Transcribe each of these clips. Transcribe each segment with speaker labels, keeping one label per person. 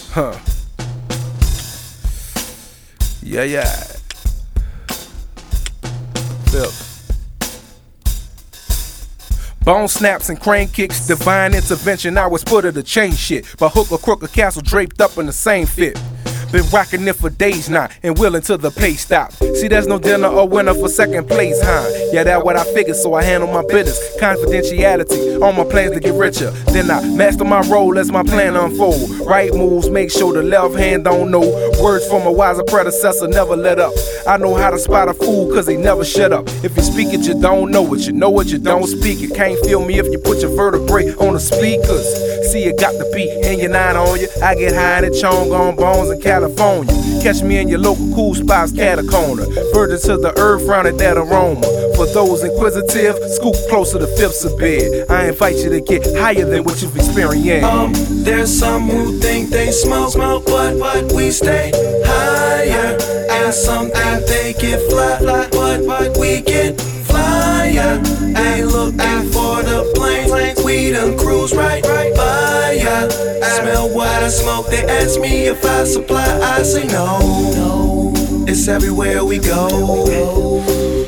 Speaker 1: Huh. Yeah. Phil. Bone snaps and crane kicks, divine intervention. I was put her to change shit. By hook or crook, a castle draped up in the same fit. Been rocking it for days now and willing till the pay stop. See, there's no dinner or winner for second place, huh? Yeah, that's what I figured, so I handle my business. Confidentiality on my plans to get richer. Then I master my role as my plan unfold. Right moves, make sure the left hand don't know. Words from a wiser predecessor, never let up. I know how to spot a fool, cause he never shut up. If you speak it, you don't know it. You know it, you don't speak it. Can't feel me if you put your vertebrae on the speakers. See, you got the beat and you're not on you. I get high in the chong on bones in California. Catch me in your local cool spots, Catacorner. Further to the earth, round at that aroma. For those inquisitive, scoop closer to fifths of bed. I invite you to get higher than what you've experienced.
Speaker 2: There's some who think they smoke, but we stay higher. And some think they get fly, but we get flyer. They looking for the planes, we done cruise right by ya. Smell what I smoke, they ask me if I supply, I say no. It's everywhere we go.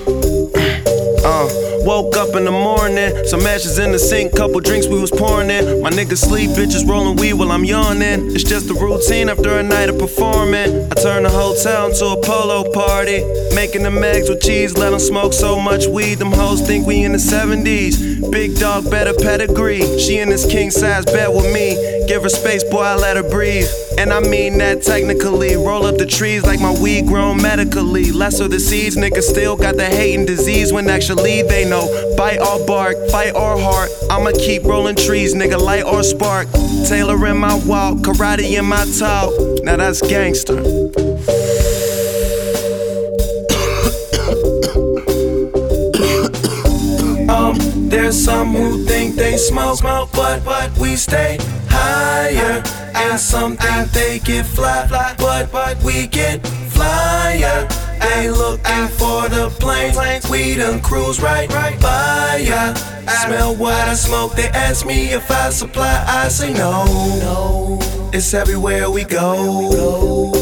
Speaker 2: Woke up in the morning, some ashes in the sink, couple drinks we was pouring in. My niggas sleep, bitches rolling weed while I'm yawning. It's just a routine after a night of performing. I turn the hotel into a polo party, making them eggs with cheese, let them smoke so much weed. Them hoes think we in the 70s. Big dog, better pedigree. She in this king size bed with me. Give her space, boy, I let her breathe. And I mean that technically. Roll up the trees like my weed grown medically. Lesser the seeds, niggas still got the hating disease when actually they know. Bite or bark, fight or heart. I'ma keep rolling trees, nigga, light or spark. Taylor in my walk, karate in my talk. Now that's gangster. There's some who think they smoke, but we stay higher. And some think they get fly, but we get flyer. They looking for the planes, we done cruise right by ya. Smell what I smoke, they ask me if I supply, I say no. It's everywhere we go.